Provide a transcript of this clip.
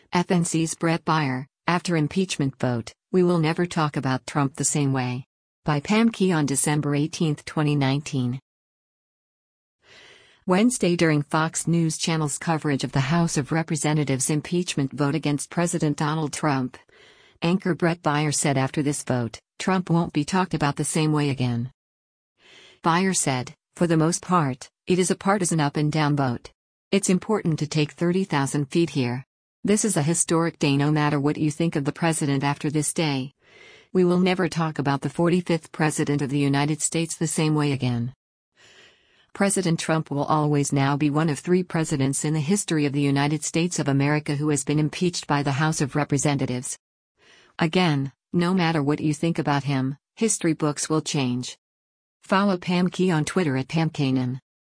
FNC's Bret Baier, after impeachment vote, we will never talk about Trump the same way. By Pam Key on December 18, 2019. Wednesday, during Fox News Channel's coverage of the House of Representatives impeachment vote against President Donald Trump, anchor Bret Baier said after this vote, Trump won't be talked about the same way again. Baier said, "For the most part, it is a partisan up and down vote. It's important to take 30,000 feet here. This is a historic day no matter what you think of the president after this day. We will never talk about the 45th president of the United States the same way again." President Trump will always now be one of 3 presidents in the history of the United States of America who has been impeached by the House of Representatives. Again, no matter what you think about him, history books will change. Follow Pam Key on Twitter at PamKanan.